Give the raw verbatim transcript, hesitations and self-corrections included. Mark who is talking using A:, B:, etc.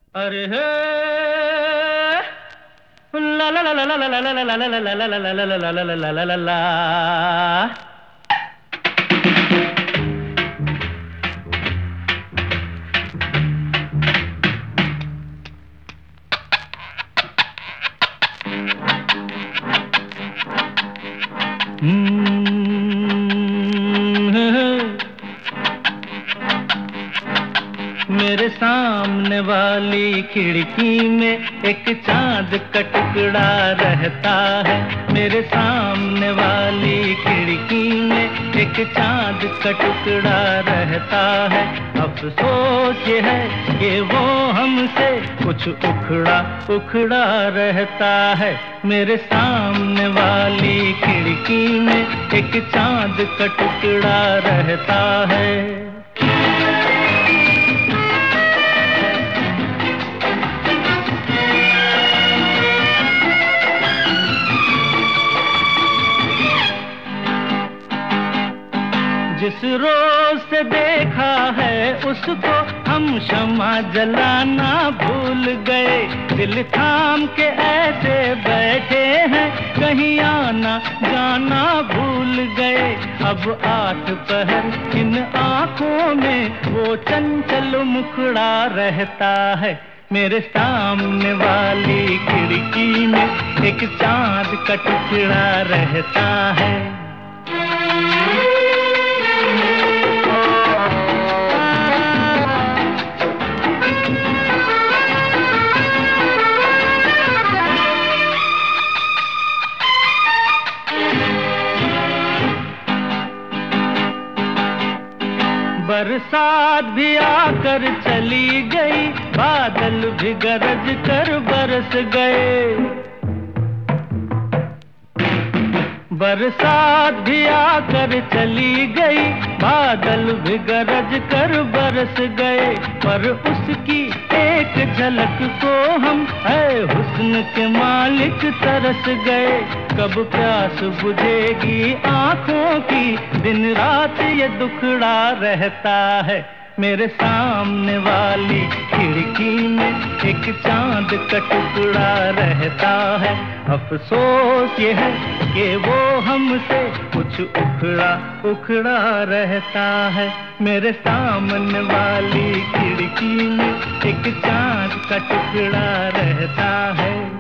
A: अरे हे ला ला ला ला ला ला ला ला ला ला ला ला ला ला ला ला ला ला। मेरे सामने वाली खिड़की में एक चांद का टुकड़ा रहता है। मेरे सामने वाली खिड़की में एक चांद का टुकड़ा रहता है। अफसोस ये है कि वो हमसे कुछ उखड़ा उखड़ा रहता है। मेरे सामने वाली खिड़की में एक चांद का टुकड़ा रहता है। जिस रोज से देखा है उसको हम शम्मा जलाना भूल गए। दिल थाम के ऐसे बैठे हैं कहीं आना जाना भूल गए। अब आठ पहर इन आँखों में वो चंचल मुखड़ा रहता है। मेरे सामने वाली खिड़की में एक चांद का टुकड़ा रहता है। बरसात भी आकर चली गई, बादल भी गरज कर बरस गए। बरसात भी आकर चली गई, बादल भी गरज कर बरस गए। पर उसकी एक झलक को हम है हुस्न के मालिक तरस गए। कब प्यास बुझेगी आँखों की, दिन रात ये दुखड़ा रहता है। मेरे सामने वाली खिड़की में एक चांद का टुकड़ा रहता है। अफसोस ये है कि वो हमसे कुछ उखड़ा उखड़ा रहता है। मेरे सामने वाली खिड़की में एक चांद का टुकड़ा रहता है।